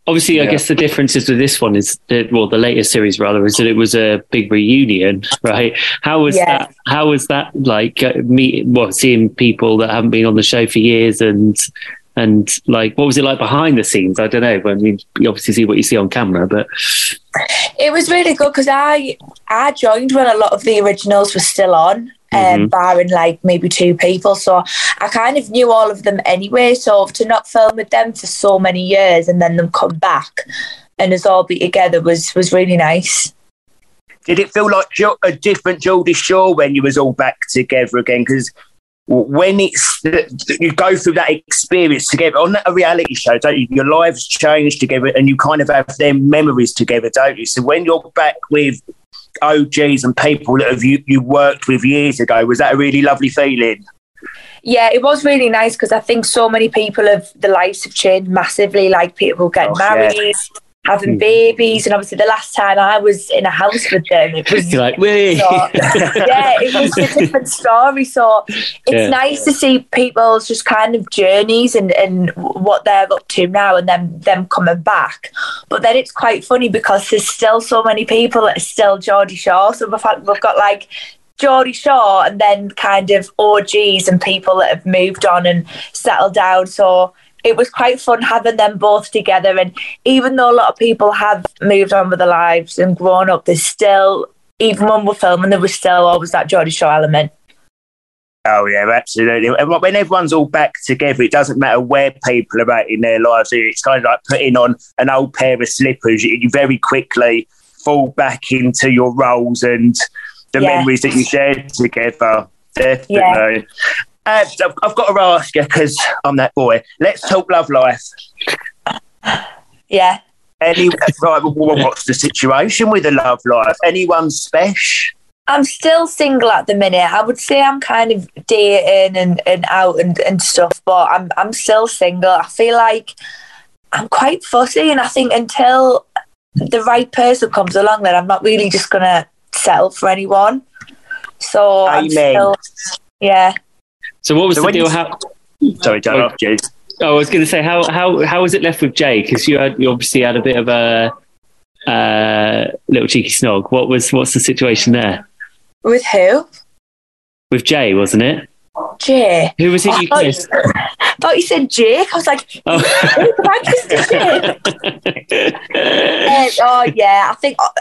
Obviously, I guess the differences with this one is the latest series rather is that it was a big reunion, right? How was that? How was that like seeing people that haven't been on the show for years and like what was it like behind the scenes? I don't know. I mean, you obviously see what you see on camera, but it was really good because I joined when a lot of the originals were still on. Barring like maybe 2 people, so I kind of knew all of them anyway, so to not film with them for so many years and then them come back and us all be together was really nice. Did it feel like a different Geordie Shore when you was all back together again? Because when you go through that experience together on a reality show, don't you? Your lives change together and you kind of have them memories together, don't you? So when you're back with OGs and people that you worked with years ago, was that a really lovely feeling? Yeah, it was really nice because I think so many people their lives have changed massively, like people getting married, having babies, and obviously the last time I was in a house with them, it was like, it was a different story. So it's nice to see people's just kind of journeys and what they're up to now, and then them coming back. But then it's quite funny because there's still so many people that are still Geordie Shore. So we've got like Geordie Shore and then kind of OGs and people that have moved on and settled down. So it was quite fun having them both together, and even though a lot of people have moved on with their lives and grown up, there's still, even when we're filming, there was still always that Geordie Shore element. Oh yeah, absolutely. And when everyone's all back together, it doesn't matter where people are at in their lives. It's kind of like putting on an old pair of slippers. You very quickly fall back into your roles and the memories that you shared together. Definitely. Yeah. I've got to ask you, because I'm that boy, let's talk love life. Yeah. What's the situation with the love life? Anyone special? I'm still single at the minute. I would say I'm kind of dating and out and stuff, but I'm still single. I feel like I'm quite fussy, and I think until the right person comes along, then I'm not really just going to settle for anyone. So I'm still, So what was the deal? Sorry, John. I was going to say, how was it left with Jay? Because you obviously had a bit of a little cheeky snog. What's the situation there? With who? With Jay, wasn't it? Jay. Who was it you kissed? I thought you said Jake. I was like, who did I kiss Jake? I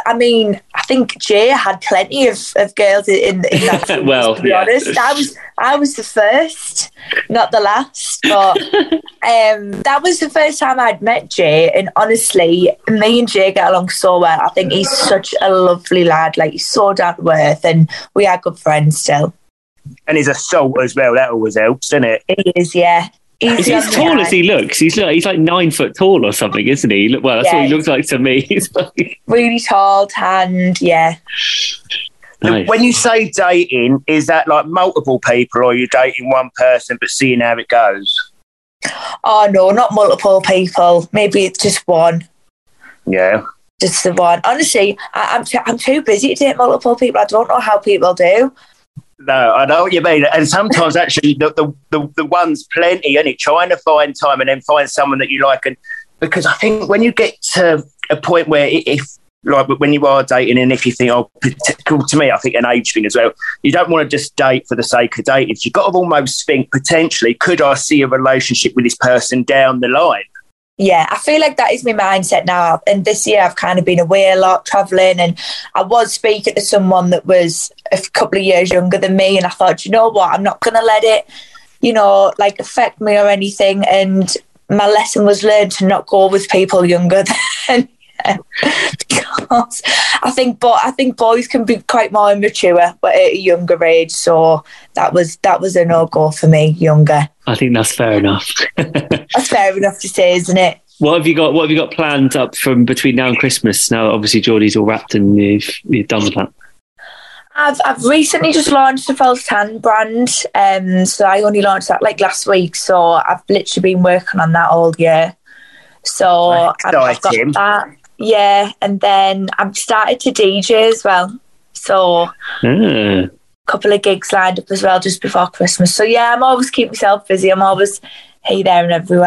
think Jay had plenty of girls in that film, well, to be honest. I was the first, not the last, but that was the first time I'd met Jay, and honestly, me and Jay get along so well. I think he's such a lovely lad, like he's so down to earth, and we are good friends still. And he's a salt as well, that always helps, doesn't it? He is, yeah. Is he as tall as he looks? He's like 9 foot tall or something, isn't he? Well, that's what he looks like to me. He's like... really tall, tanned, yeah. Nice. When you say dating, is that like multiple people, or are you dating one person but seeing how it goes? Oh no, not multiple people. Maybe it's just one. Yeah. Just the one. Honestly, I'm too busy to date multiple people. I don't know how people do. No, I know what you mean. And sometimes actually the one's plenty, and it trying to find time and then find someone that you like. And because I think when you get to a point where when you are dating, and if you think, to me, I think an age thing as well, you don't want to just date for the sake of dating. You've got to almost think, potentially, could I see a relationship with this person down the line? Yeah, I feel like that is my mindset now. And this year I've kind of been away a lot, travelling, and I was speaking to someone that was a couple of years younger than me, and I thought, you know what, I'm not going to let it, affect me or anything. And my lesson was learned to not go with people younger than because I think boys can be quite more immature, but at a younger age. So that was a no-go for me, younger. I think that's fair enough. That's fair enough to say, isn't it? What have you got planned up from between now and Christmas? Now, obviously, Geordie's all wrapped and you're done with that. I've recently just launched a false tan brand, so I only launched that like last week. So I've literally been working on that all year. So I've got that. Yeah, and then I've started to DJ as well. So a couple of gigs lined up as well just before Christmas. So yeah, I'm always keeping myself busy. I'm always here, there and everywhere.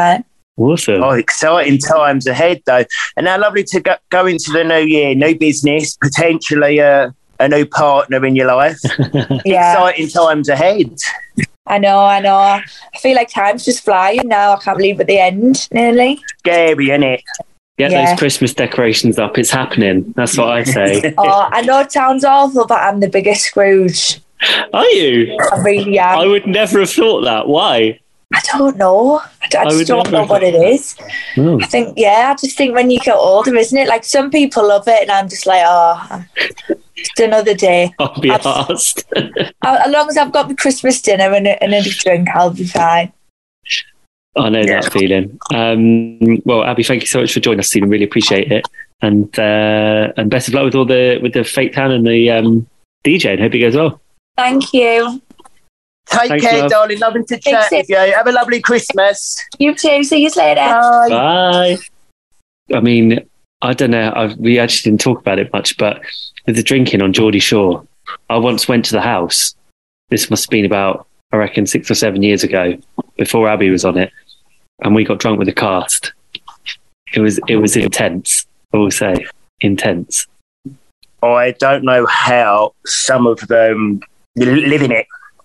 Awesome. Oh, exciting times ahead, though. And now lovely to go into the new year, new business, potentially a new partner in your life. Yeah. Exciting times ahead. I know. I feel like time's just flying now. I can't believe at the end, nearly. Scary, innit? Get those Christmas decorations up. It's happening. That's what I say. Oh, I know it sounds awful, but I'm the biggest Scrooge. Are you? I really am. I would never have thought that. Why? I don't know. I just don't know what it is. Oh. I just think when you get older, isn't it? Like some people love it, and I'm just like, just another day. I'll be asked. As long as I've got my Christmas dinner and a drink, I'll be fine. I know that feeling. Well, Abby, thank you so much for joining us, Stephen. Really appreciate it, and best of luck with all the Fake Town and the DJ. And hope it goes well. Thank you. Take care, darling. Loving to chat with you. Have a lovely Christmas. You too. See you later. Bye. I mean, I don't know. We actually didn't talk about it much, but with the drinking on Geordie Shore, I once went to the house. This must have been about, I reckon, 6 or 7 years ago, before Abby was on it, and we got drunk with the cast. It was intense. I will say, intense. I don't know how some of them live in it.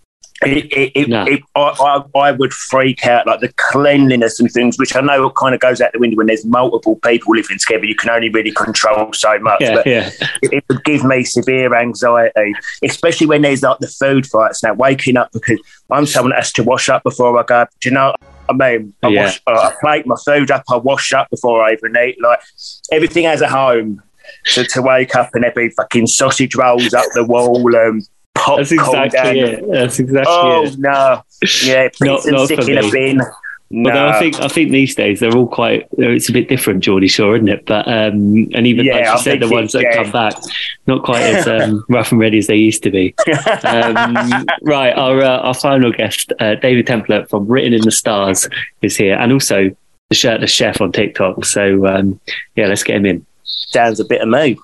I would freak out, like the cleanliness and things, which I know kind of goes out the window when there's multiple people living together. You can only really control so much. It would give me severe anxiety, especially when there's like the food fights. Now, waking up because I'm someone that has to wash up before I go. Do you know what I mean? I plate my food up, I wash up before I even eat. Like everything has a home. To wake up and there be fucking sausage rolls up the wall and popcorn. That's exactly it. That's exactly it. Oh no, yeah, put some sick in a bin. No. Although I think these days they're all quite. It's a bit different, Geordie Shore, isn't it? But and even like you said, the ones that come back, not quite as rough and ready as they used to be. Right, our final guest, David Templer from Written in the Stars, is here, and also the Shirtless Chef on TikTok. So let's get him in. Sounds a bit of me.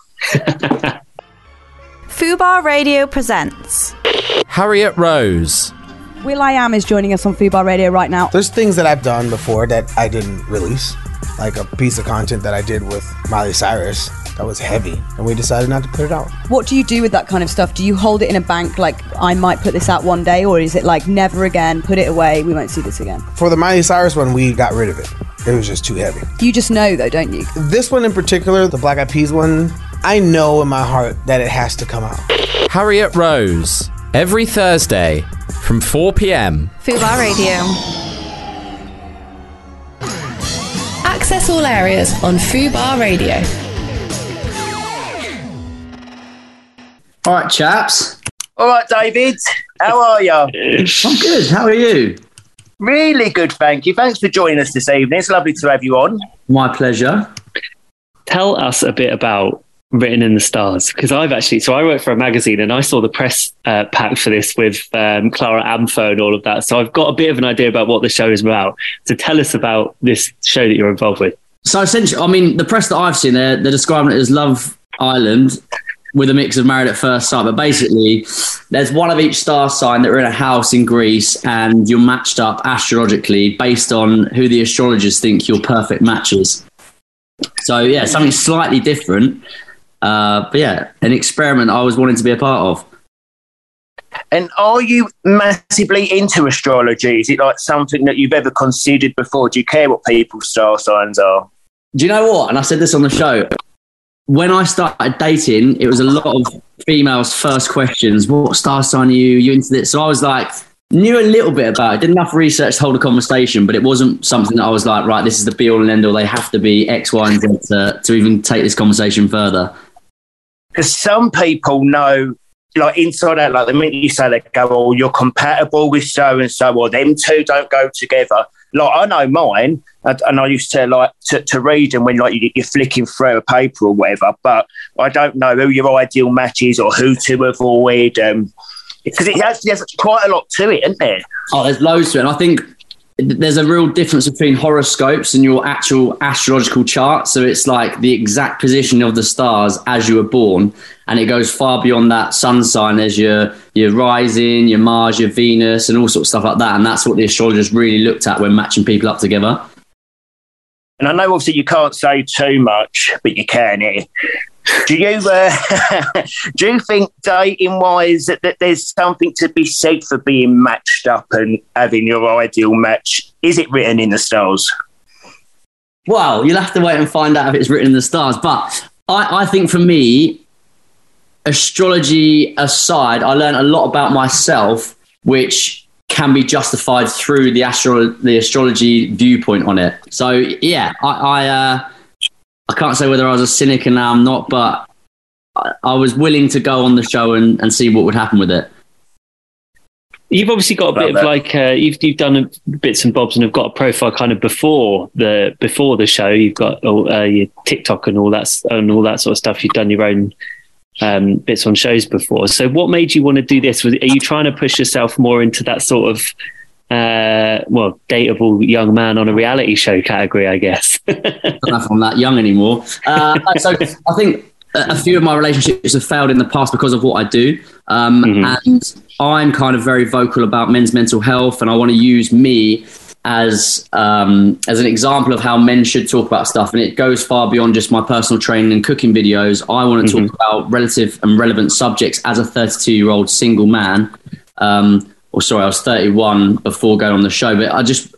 Fubar Radio presents Harriet Rose. will.i.am is joining us on Fubar Radio right now. There's things that I've done before that I didn't release, like a piece of content that I did with Miley Cyrus that was heavy, and we decided not to put it out. What do you do with that kind of stuff? Do you hold it in a bank, like I might put this out one day, or is it like never again, put it away, we won't see this again? For the Miley Cyrus one, we got rid of it. It was just too heavy. You just know though, don't you? This one in particular, the Black Eyed Peas one, I know in my heart that it has to come out. Harriet Rose, every Thursday from 4 p.m. Fubar Radio. Access all areas on Fubar Radio. All right, chaps. All right, David. How are you? I'm good. How are you? Really good, thank you. Thanks for joining us this evening. It's lovely to have you on. My pleasure. Tell us a bit about Written in the Stars, because I work for a magazine and I saw the press pack for this with Clara Amfo and all of that. So I've got a bit of an idea about what the show is about. So tell us about this show that you're involved with. So essentially, I mean, the press that I've seen, they're describing it as Love Island with a mix of Married at First Sight. But basically, there's one of each star sign that are in a house in Greece, and you're matched up astrologically based on who the astrologers think your perfect match is. So, yeah, something slightly different. But, yeah, an experiment I was wanting to be a part of. And are you massively into astrology? Is it like something that you've ever considered before? Do you care what people's star signs are? Do you know what? And I said this on the show. When I started dating, it was a lot of females' first questions. What star sign are you? You into this? So I was like, knew a little bit about it. Did enough research to hold a conversation, but it wasn't something that I was like, right, this is the be all and end all. They have to be X, Y, and Z to even take this conversation further. Because some people know, like inside out, like the minute you say they go, oh, you're compatible with so and so, or them two don't go together. Like I know mine, and I used to like to read them when like you're flicking through a paper or whatever. But I don't know who your ideal match is or who to avoid. Because there's quite a lot to it, isn't there? Oh, there's loads to it. And I think there's a real difference between horoscopes and your actual astrological chart. So it's like the exact position of the stars as you were born. And it goes far beyond that sun sign as your rising, your Mars, your Venus, and all sorts of stuff like that. And that's what the astrologers really looked at when matching people up together. and I know obviously you can't say too much, but you can here. Do you do you think dating wise that there's something to be said for being matched up and having your ideal match? Is it written in the stars? Well, you'll have to wait and find out if it's written in the stars. But I think for me, astrology aside, I learned a lot about myself, which can be justified through the astrology viewpoint on it. So yeah, I can't say whether I was a cynic and now I'm not, but I was willing to go on the show and see what would happen with it. You've obviously got a bit of like you've done bits and bobs and have got a profile kind of before the show. You've got your TikTok and all that sort of stuff. You've done your own bits on shows before. So what made you want to do this? Are you trying to push yourself more into that sort of dateable young man on a reality show category, I guess? I don't know if I'm that young anymore. So I think a few of my relationships have failed in the past because of what I do. And I'm kind of very vocal about men's mental health, and I want to use me as an example of how men should talk about stuff. And it goes far beyond just my personal training and cooking videos. I want to talk about relative and relevant subjects as a 32-year-old single man. I was 31 before going on the show, but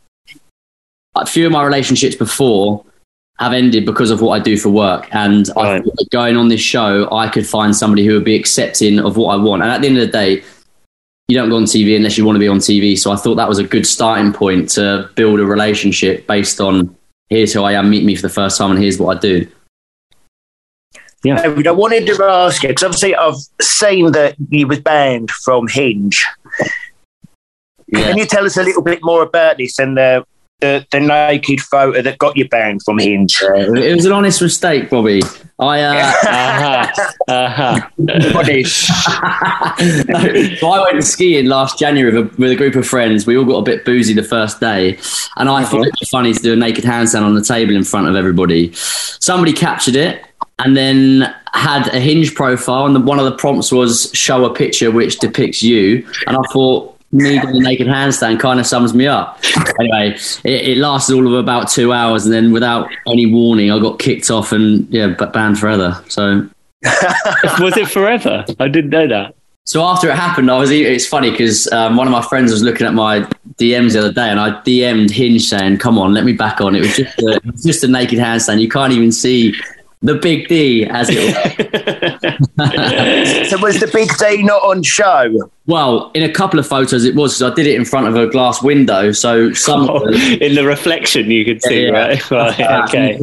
a few of my relationships before have ended because of what I do for work. And I thought that going on this show, I could find somebody who would be accepting of what I want. And at the end of the day, you don't go on TV unless you want to be on TV. So I thought that was a good starting point to build a relationship based on here's who I am, meet me for the first time, and here's what I do. Yeah. I wanted to ask you, because obviously I've seen that you was banned from Hinge. Yeah. Can you tell us a little bit more about this and the naked photo that got you banned from Hinge? It was an honest mistake, Bobby. So I went skiing last January with a group of friends. We all got a bit boozy the first day, and I thought it'd be funny to do a naked handstand on the table in front of everybody. Somebody captured it and then had a Hinge profile, and one of the prompts was show a picture which depicts you. And I thought, me doing the naked handstand kind of sums me up. Anyway, it lasted all of about 2 hours, and then without any warning, I got kicked off and banned forever. So, was it forever? I didn't know that. So after it happened, it's funny because one of my friends was looking at my DMs the other day, and I DM'd Hinge saying, "Come on, let me back on." It was just a naked handstand. You can't even see the big D, as it was. So was the big D not on show? Well, in a couple of photos it was, because I did it in front of a glass window. So in the reflection you could see, right? Okay.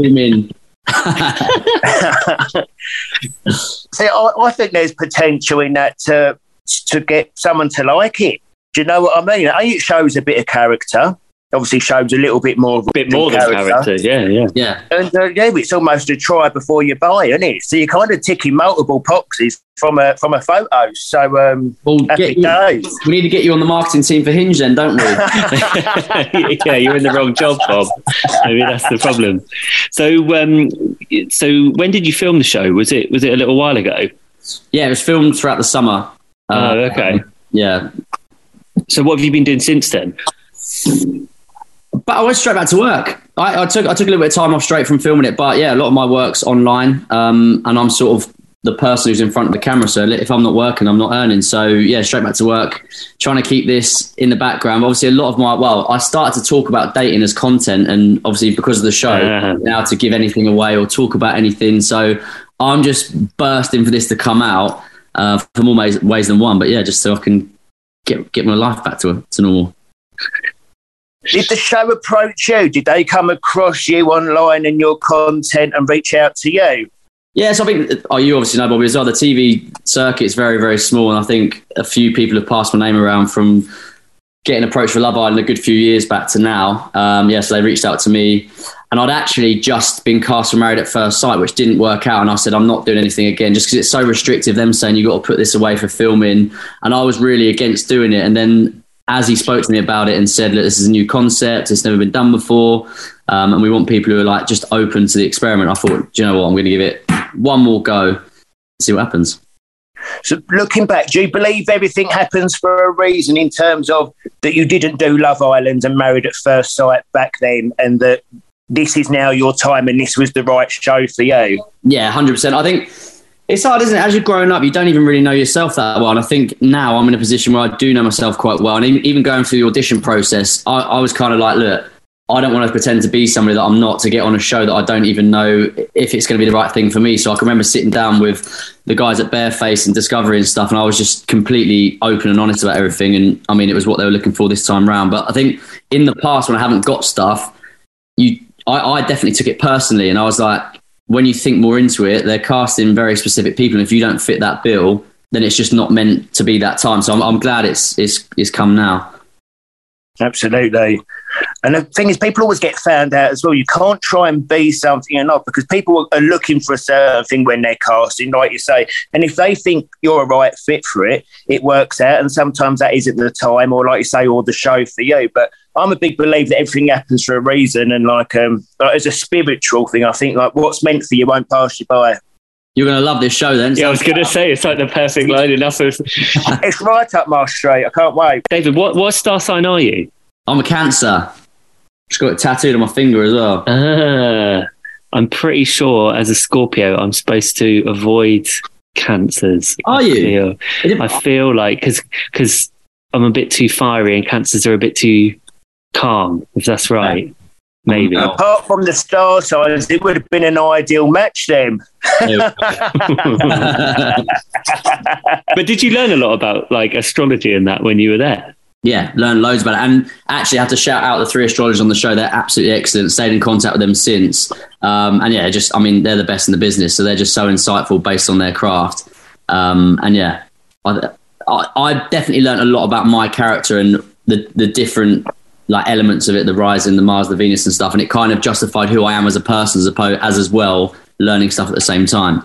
See, I think there's potential in that to get someone to like it. Do you know what I mean? It shows a bit of character. Obviously shows a little bit more of than character. Yeah. And it's almost a try before you buy, isn't it? So you're kind of ticking multiple boxes from a photo. So happy days. We need to get you on the marketing team for Hinge then, don't we? Yeah, you're in the wrong job, Bob. I mean, that's the problem. So when did you film the show? Was it a little while ago? Yeah, it was filmed throughout the summer. Okay. Yeah. So what have you been doing since then? But I went straight back to work. I took a little bit of time off straight from filming it. But yeah, a lot of my work's online, and I'm sort of the person who's in front of the camera. So if I'm not working, I'm not earning. So yeah, straight back to work, trying to keep this in the background. Obviously, a lot of I started to talk about dating as content, and obviously because of the show, now to give anything away or talk about anything. So I'm just bursting for this to come out for more ways than one. But yeah, just so I can get my life back to normal. Did the show approach you? Did they come across you online and your content and reach out to you? Yes, I think, you obviously know, Bobby, as well. The TV circuit is very, very small, and I think a few people have passed my name around from getting approached for Love Island a good few years back to now. So they reached out to me, and I'd actually just been cast for Married at First Sight, which didn't work out, and I said, I'm not doing anything again, just because it's so restrictive, them saying you've got to put this away for filming, and I was really against doing it. And then as he spoke to me about it and said, look, this is a new concept, it's never been done before, and we want people who are like just open to the experiment, I thought, do you know what, I'm going to give it one more go and see what happens. So looking back, do you believe everything happens for a reason, in terms of that you didn't do Love Island and Married at First Sight back then, and that this is now your time and this was the right show for you? Yeah, 100%. I think it's hard, isn't it? As you're growing up, you don't even really know yourself that well. And I think now I'm in a position where I do know myself quite well. And even going through the audition process, I was kind of like, look, I don't want to pretend to be somebody that I'm not to get on a show that I don't even know if it's going to be the right thing for me. So I can remember sitting down with the guys at Bareface and Discovery and stuff, and I was just completely open and honest about everything. And I mean, it was what they were looking for this time round. But I think in the past, when I haven't got stuff, I definitely took it personally. And I was like, when you think more into it, they're casting very specific people. And if you don't fit that bill, then it's just not meant to be that time. So I'm glad it's come now. Absolutely. And the thing is, people always get found out as well. You can't try and be something you're not, because people are looking for a certain thing when they're casting, like you say. And if they think you're a right fit for it, it works out. And sometimes that isn't the time, or like you say, or the show for you. But I'm a big believer that everything happens for a reason. And like as a spiritual thing, I think like what's meant for you won't pass you by. You're going to love this show then. Yeah, I was going to say, it's like the perfect line enough. It's right up my street. I can't wait. David, what star sign are you? I'm a Cancer. Just got it tattooed on my finger as well. I'm pretty sure as a Scorpio, I'm supposed to avoid cancers. Are you? I feel like, because I'm a bit too fiery and cancers are a bit too calm, if that's right. Maybe. Apart from the star signs, it would have been an ideal match then. But did you learn a lot about like astrology and that when you were there? Yeah, learned loads about it. And actually I have to shout out the 3 astrologers on the show. They're absolutely excellent. Stayed in contact with them since. And yeah, just, I mean, they're the best in the business. So they're just so insightful based on their craft. And yeah, I definitely learned a lot about my character and the different like elements of it, the Rising, the Mars, the Venus and stuff. And it kind of justified who I am as a person as well, learning stuff at the same time.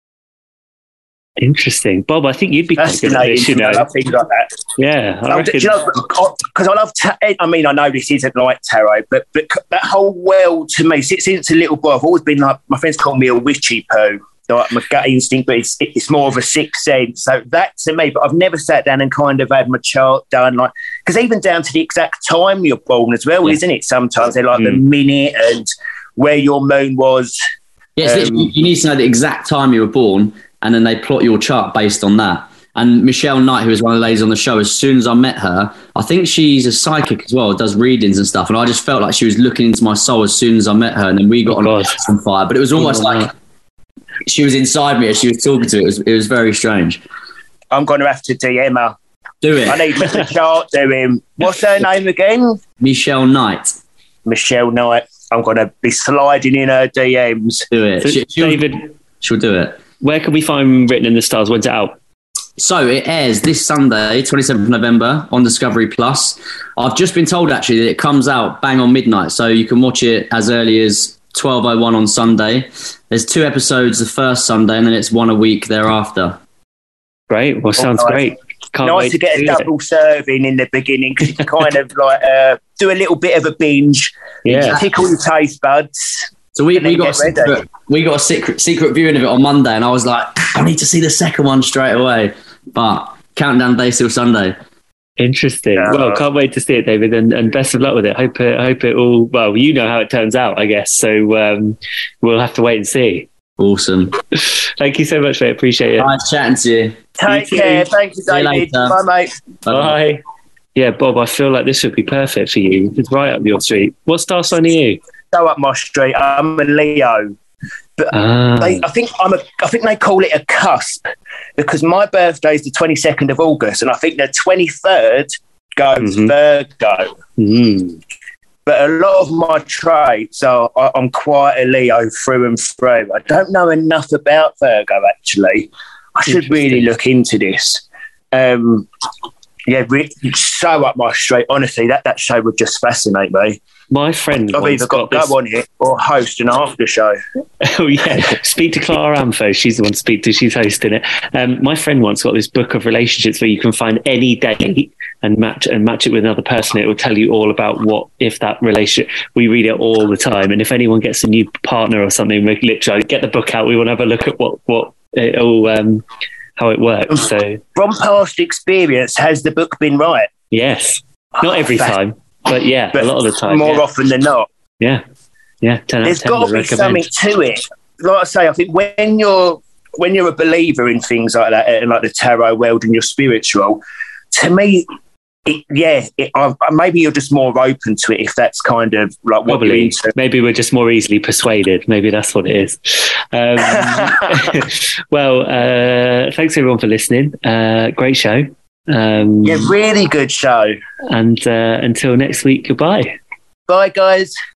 Interesting. Bob, I think you'd be quite good at this, you know. I love things like that. Yeah. Because I love, I mean, I know this isn't like tarot, but that whole world to me, since a little boy, I've always been like, my friends call me a witchy poo, like my gut instinct, but it's more of a sixth sense. So that to me, but I've never sat down and kind of had my chart done, like, because even down to the exact time you're born as well, isn't it? Sometimes they're like the minute and where your moon was. Yes, you need to know the exact time you were born, and then they plot your chart based on that. And Michelle Knight, who was one of the ladies on the show, as soon as I met her, I think she's a psychic as well, does readings and stuff. And I just felt like she was looking into my soul as soon as I met her. And then we got on fire. But it was almost like she was inside me as she was talking to it. It was very strange. I'm going to have to DM her. Do it. I need Mr. Chart doing. What's her name again? Michelle Knight. Michelle Knight. I'm going to be sliding in her DMs. Do it. So, David, she'll do it. Where can we find Written in the Stars? When's it out? So it airs this Sunday, 27th of November on Discovery Plus. I've just been told actually that it comes out bang on midnight, so you can watch it as early as 12:01 on Sunday. There's 2 episodes the first Sunday, and then it's 1 a week thereafter. Great. Well, sounds great. Can't nice wait to get a double serving in the beginning, because you can kind of like do a little bit of a binge. Yeah. Tickle your taste buds. So we got a secret viewing of it on Monday, and I was like, I need to see the second one straight away. But countdown day till Sunday. Interesting. Well, can't wait to see it, David, and best of luck with it. Hope it all. Well, you know how it turns out, I guess. So we'll have to wait and see. Awesome. Thank you so much, mate. Appreciate it. Nice chatting to you. Take care. Thank you, David. Bye, mate. Bye. Yeah, Bob, I feel like this would be perfect for you. It's right up your street. What star sign are you? Go up my street. I'm a Leo. But I think they call it a cusp, because my birthday is the 22nd of August, and I think the 23rd goes Virgo. Mm-hmm. But a lot of my traits are I'm quite a Leo through and through. I don't know enough about Virgo, actually. I should really look into this. So up my street. Honestly, that show would just fascinate me. My friend, I've either got to go on it or host an after show. Oh yeah, speak to Clara Amfo. She's the one to speak to. She's hosting it. My friend once got this book of relationships where you can find any date and match it with another person. It will tell you all about what if that relationship. We read it all the time, and if anyone gets a new partner or something, we literally get the book out. We want to have a look at what it all how it works. So from past experience, has the book been right? Yes, not every time. But yeah, a lot of the time. More often than not. Yeah. 10 out There's of 10 got would to be recommend. something to it. Like I say, I think when you're a believer in things like that, and like the tarot world, and you're spiritual, to me, maybe you're just more open to it if that's kind of like what you're Probably. into. Maybe we're just more easily persuaded. Maybe that's what it is. Well, thanks everyone for listening. Great show. Really good show. And until next week, goodbye. Bye, guys.